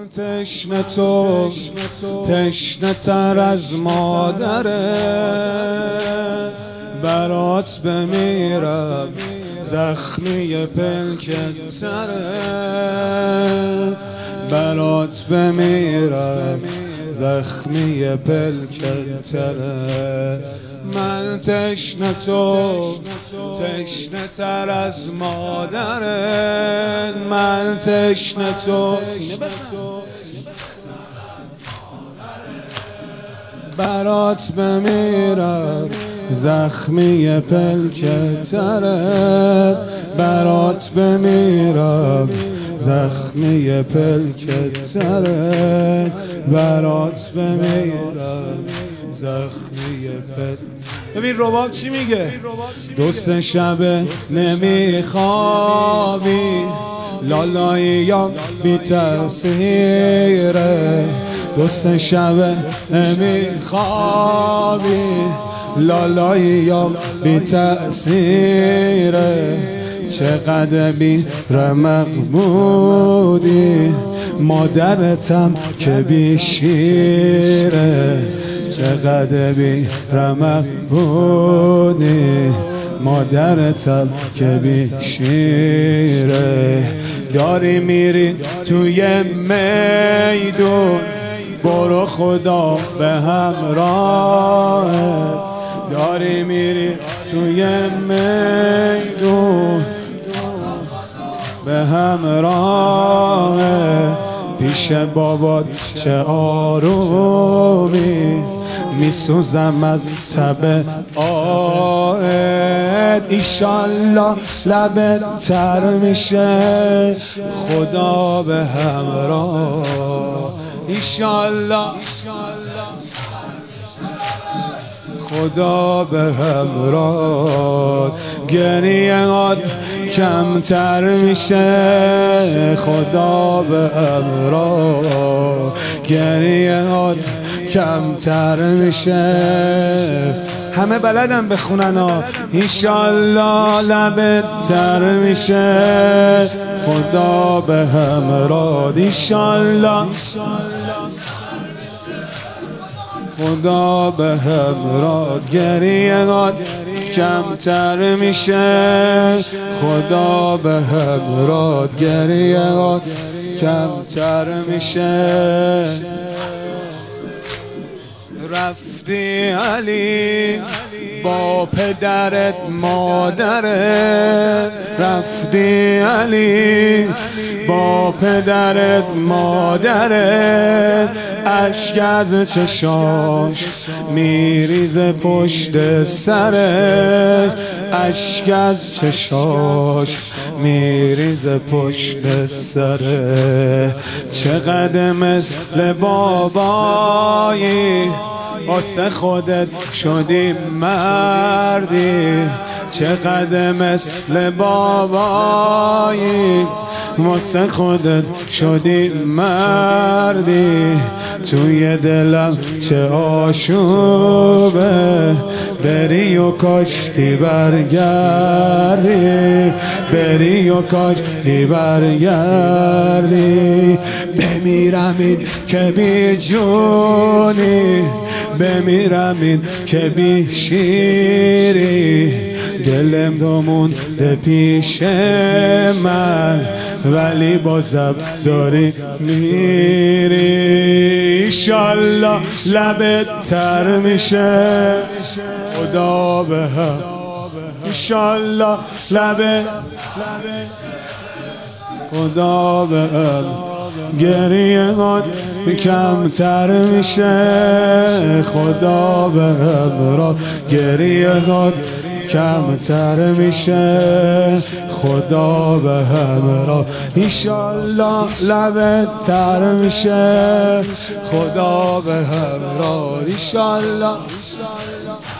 تشنه تو تشنه تر از مادره، برات بمیرم زخمی پلکت تره، برات بمیرم زخمی پلکت تره. من تشنه تو تشنه تر از مادره، من تشنه تو برات بمیرم زخمی پلکت تره، برات بمیرم زخمی پلکت تره، برات بمیرم زخمی پلکت. ببین رباب چی میگه؟ دو سه شبه نمیخوابی، لالاییام بی تأثیره، دو سه شبه نمیخوابی، لالاییام بی تأثیره، چقدر بی رمق بودی، مادرتم که بی شیره، چقدر بی رمق بودی، مادرتم که بی شیره. داری میری توی میدون، برو خدا به همراه، داری میری توی میدون به همراه، پیش بابات چه آرومی، میسوزم از تب آهت، ایشالله لبت تر میشه خدا به همراه، ایشالله خدا به همراه، گریه‌ات کمتر میشه خدا به همراه، گریه‌ات کمتر میشه. همه بلدن بخونن ها. ایشالله لبت تر میشه خدا به همراه، ایشالله خدا به همراه، گریه‌ات کمتر میشه خدا به همراه، گریه‌ات کمتر میشه. رفتی علی با پدرت مادرت، رفتی علی با پدرت مادرت، اشک از چشاش میریز پشت سرش، اشک از چشاش میریز پشت سرش، چقدر مثل بابایی واسه خودت شدی مردی، چقدر مثل بابایی واسه خودت شدی مردی، توی دلم چه آشوبه بری و کاشکی برگردی، بری و کاشکی برگردی، بمیرم این که بی جونی، بمیرم این که بی شیری، دلم مونده پیش من ولی بازم داری میری، ایشالله لبت تر میشه خدا به هم، ایشالله لبت خدا به هم، گریه‌ات کمتر میشه خدا به همراه، گریه‌ات کمتر میشه خدا به همراه، ایشالله لبت تر میشه خدا به همراه، ایشالله